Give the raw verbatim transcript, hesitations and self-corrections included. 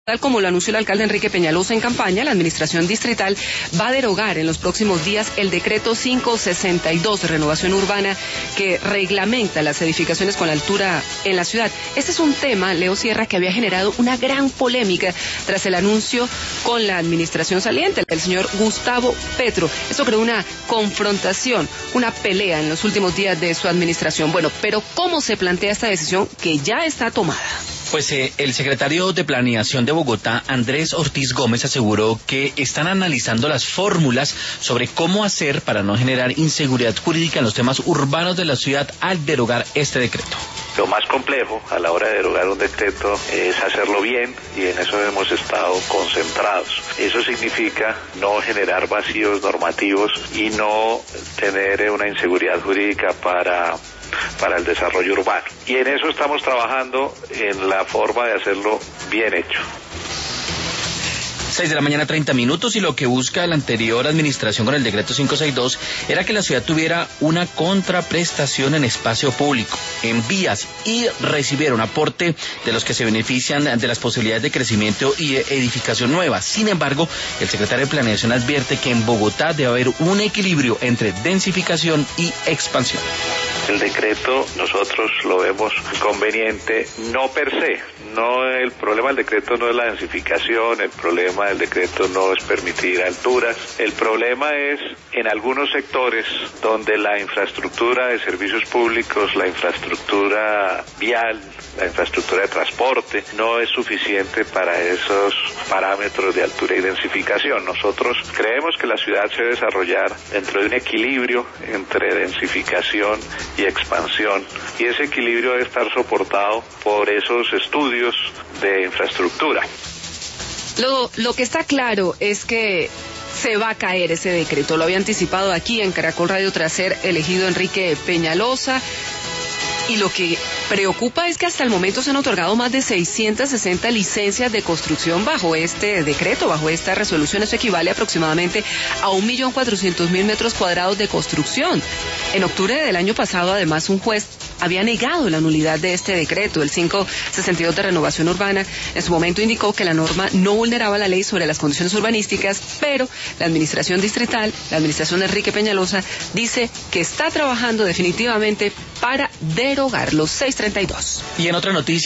Tal como lo anunció el alcalde Enrique Peñalosa en campaña, la administración distrital va a derogar en los próximos días el decreto quinientos sesenta y dos de renovación urbana que reglamenta las edificaciones con altura en la ciudad. Este es un tema, Leo Sierra, que había generado una gran polémica tras el anuncio con la administración saliente, el señor Gustavo Petro. Esto creó una confrontación, una pelea en los últimos días de su administración. Bueno, pero ¿cómo se plantea esta decisión que ya está tomada? Pues eh, el secretario de Planeación de Bogotá, Andrés Ortiz Gómez, aseguró que están analizando las fórmulas sobre cómo hacer para no generar inseguridad jurídica en los temas urbanos de la ciudad al derogar este decreto. Lo más complejo a la hora de derogar un decreto es hacerlo bien, y en eso hemos estado concentrados. Eso significa no generar vacíos normativos y no tener una inseguridad jurídica para para el desarrollo urbano. Y en eso estamos trabajando, en la forma de hacerlo bien hecho. seis de la mañana, treinta minutos, y lo que busca la anterior administración con el decreto quinientos sesenta y dos era que la ciudad tuviera una contraprestación en espacio público, en vías, y recibiera un aporte de los que se benefician de las posibilidades de crecimiento y edificación nueva. Sin embargo, el secretario de Planeación advierte que en Bogotá debe haber un equilibrio entre densificación y expansión. El decreto nosotros lo vemos conveniente, no per se. No, el problema del decreto no es la densificación, el problema del decreto no es permitir alturas. El problema es en algunos sectores donde la infraestructura de servicios públicos, la infraestructura vial, la infraestructura de transporte no es suficiente para esos parámetros de altura y densificación. Nosotros creemos que la ciudad se debe desarrollar dentro de un equilibrio entre densificación y expansión, y ese equilibrio debe estar soportado por esos estudios de infraestructura. Lo, lo que está claro es que se va a caer ese decreto. Lo había anticipado aquí en Caracol Radio tras ser elegido Enrique Peñalosa. Y lo que preocupa es que hasta el momento se han otorgado más de seiscientas sesenta licencias de construcción bajo este decreto, bajo esta resolución. Eso equivale aproximadamente a un millón cuatrocientos mil metros cuadrados de construcción. En octubre del año pasado, además, un juez había negado la nulidad de este decreto, el quinientos sesenta y dos de renovación urbana. En su momento indicó que la norma no vulneraba la ley sobre las condiciones urbanísticas, pero la administración distrital, la administración de Enrique Peñalosa, dice que está trabajando definitivamente para derogarlo. seis treinta y dos. Y en otra noticia,